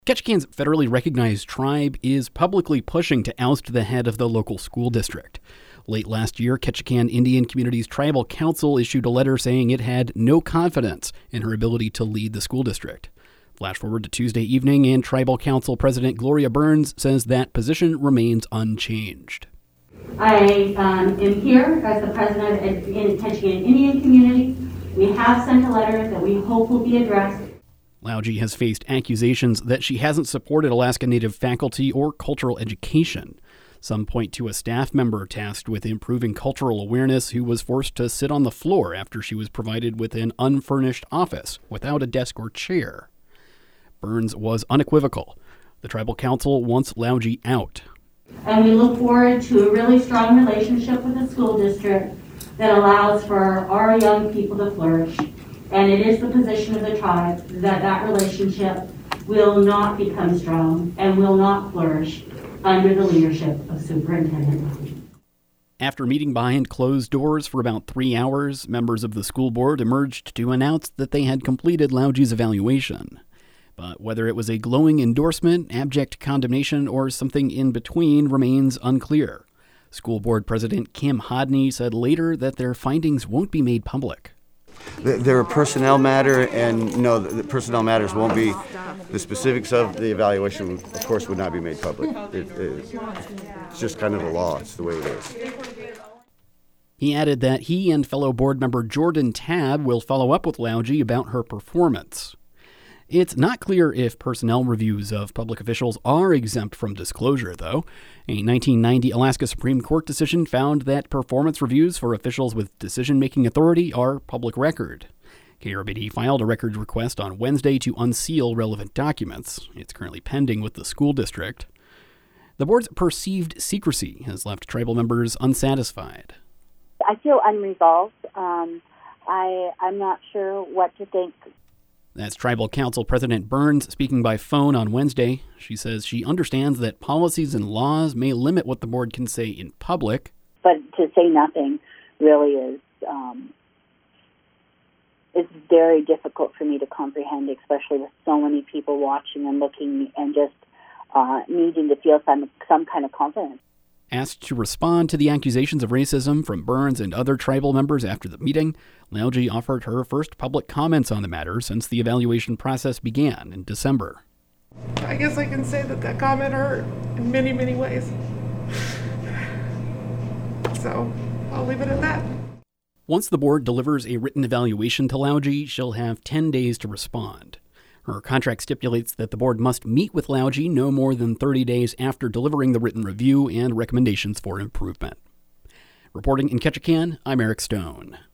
Ketchikan's federally recognized tribe is publicly pushing to oust the head of the local school district. Late last year, Ketchikan Indian Community's Tribal Council issued a letter saying it had no confidence in her ability to lead the school district. Flash forward to Tuesday evening, and Tribal Council President Gloria Burns says that position remains unchanged. I am here as the president of the Ketchikan Indian Community. We have sent a letter that we hope will be addressed. Lauji has faced accusations that she hasn't supported Alaska Native faculty or cultural education. Some point to a staff member tasked with improving cultural awareness who was forced to sit on the floor after she was provided with an unfurnished office without a desk or chair. Burns was unequivocal. The Tribal Council wants Lauji out. And we look forward to a really strong relationship with the school district that allows for our young people to flourish. And it is the position of the tribe that that relationship will not become strong and will not flourish under the leadership of Superintendent Lauji. After meeting behind closed doors for about 3 hours, members of the school board emerged to announce that they had completed Lauji's evaluation. But whether it was a glowing endorsement, abject condemnation, or something in between remains unclear. School board president Kim Hodney said later that their findings won't be made public. They're a personnel matter, and no, the personnel matters won't be. The specifics of the evaluation, of course, would not be made public. It's just kind of the law. It's the way it is. He added that he and fellow board member Jordan Tabb will follow up with Lauji about her performance. It's not clear if personnel reviews of public officials are exempt from disclosure, though. A 1990 Alaska Supreme Court decision found that performance reviews for officials with decision-making authority are public record. KRBD filed a records request on Wednesday to unseal relevant documents. It's currently pending with the school district. The board's perceived secrecy has left tribal members unsatisfied. I feel unresolved. I'm not sure what to think. That's Tribal Council President Burns speaking by phone on Wednesday. She says she understands that policies and laws may limit what the board can say in public. But to say nothing really is it's very difficult for me to comprehend, especially with so many people watching and looking and just needing to feel some kind of confidence. Asked to respond to the accusations of racism from Burns and other tribal members after the meeting, Lauji offered her first public comments on the matter since the evaluation process began in December. I guess I can say that comment hurt in many, many ways. So I'll leave it at that. Once the board delivers a written evaluation to Lauji, she'll have 10 days to respond. Her contract stipulates that the board must meet with Lauji no more than 30 days after delivering the written review and recommendations for improvement. Reporting in Ketchikan, I'm Eric Stone.